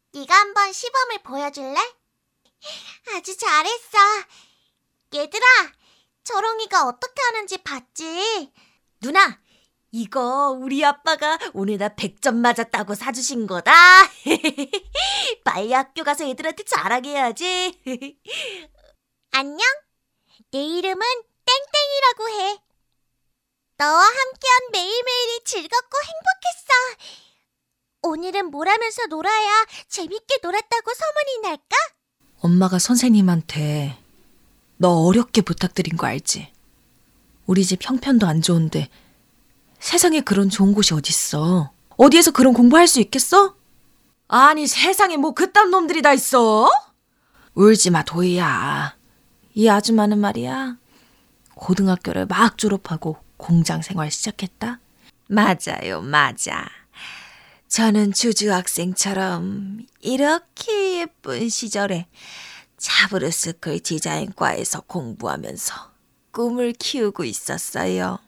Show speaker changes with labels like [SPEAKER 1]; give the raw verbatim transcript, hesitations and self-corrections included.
[SPEAKER 1] 네가 한번 시범을 보여줄래? 아주 잘했어. 얘들아, 초롱이가 어떻게 하는지 봤지?
[SPEAKER 2] 누나, 이거 우리 아빠가 오늘 나 백 점 맞았다고 사주신 거다. 빨리 학교 가서 애들한테 자랑해 야지.
[SPEAKER 1] 안녕, 내 이름은 땡땡이라고 해. 너와 함께한 매일매일이 즐겁고 행복했어. 오늘은 뭘 하면서 놀아야 재밌게 놀았다고 소문이 날까?
[SPEAKER 3] 엄마가 선생님한테 너 어렵게 부탁드린 거 알지? 우리 집 형편도 안 좋은데 세상에 그런 좋은 곳이 어딨어? 어디에서 그런 공부할 수 있겠어?
[SPEAKER 2] 아니, 세상에 뭐 그딴 놈들이 다 있어?
[SPEAKER 3] 울지 마, 도희야. 이 아줌마는 말이야. 고등학교를 막 졸업하고 공장 생활 시작했다. 맞아요, 맞아. 저는 주주 학생처럼 이렇게 예쁜 시절에 자브르스클 디자인과에서 공부하면서 꿈을 키우고 있었어요.